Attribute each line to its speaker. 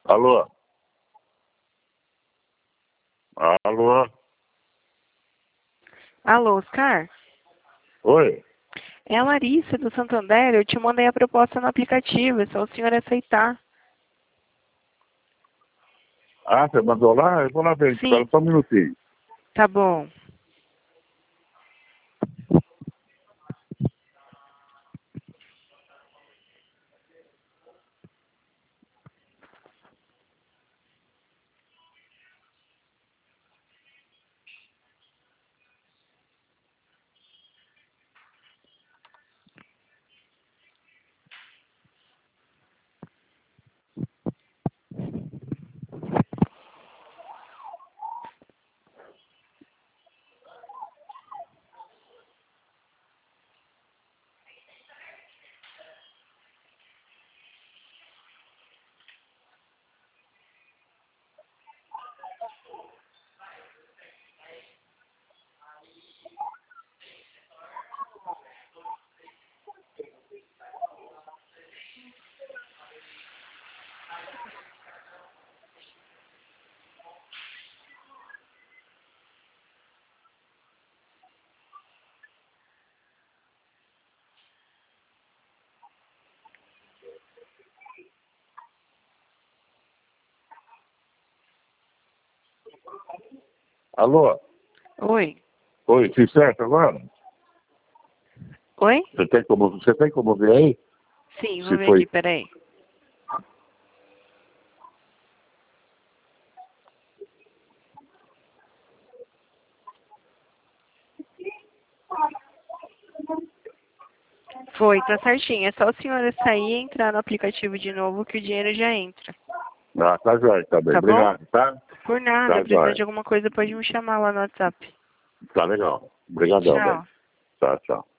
Speaker 1: Alô? Alô?
Speaker 2: Alô, Oscar?
Speaker 1: Oi?
Speaker 2: É a Larissa do Santander. Eu te mandei a proposta no aplicativo. É só o senhor aceitar.
Speaker 1: Ah, você mandou lá? Eu vou lá ver. Espera
Speaker 2: Sim,
Speaker 1: só um minutinho.
Speaker 2: tá bom.
Speaker 1: Alô?
Speaker 2: Oi.
Speaker 1: Oi, se certo agora?
Speaker 2: Oi?
Speaker 1: Você tem como ver aí?
Speaker 2: Sim, vou
Speaker 1: Se
Speaker 2: ver aqui,
Speaker 1: foi.
Speaker 2: peraí. Foi, tá certinho. É só o senhor sair e entrar no aplicativo de novo que o dinheiro já entra.
Speaker 1: Ah, tá jóia, tá bem.
Speaker 2: Tá bom?
Speaker 1: Obrigado, tá?
Speaker 2: Por nada.
Speaker 1: Tá
Speaker 2: Precisando de
Speaker 1: jóia.
Speaker 2: alguma coisa, pode me chamar lá no WhatsApp.
Speaker 1: Tá legal. Obrigadão, bem.
Speaker 2: Tchau.
Speaker 1: Tá, tchau.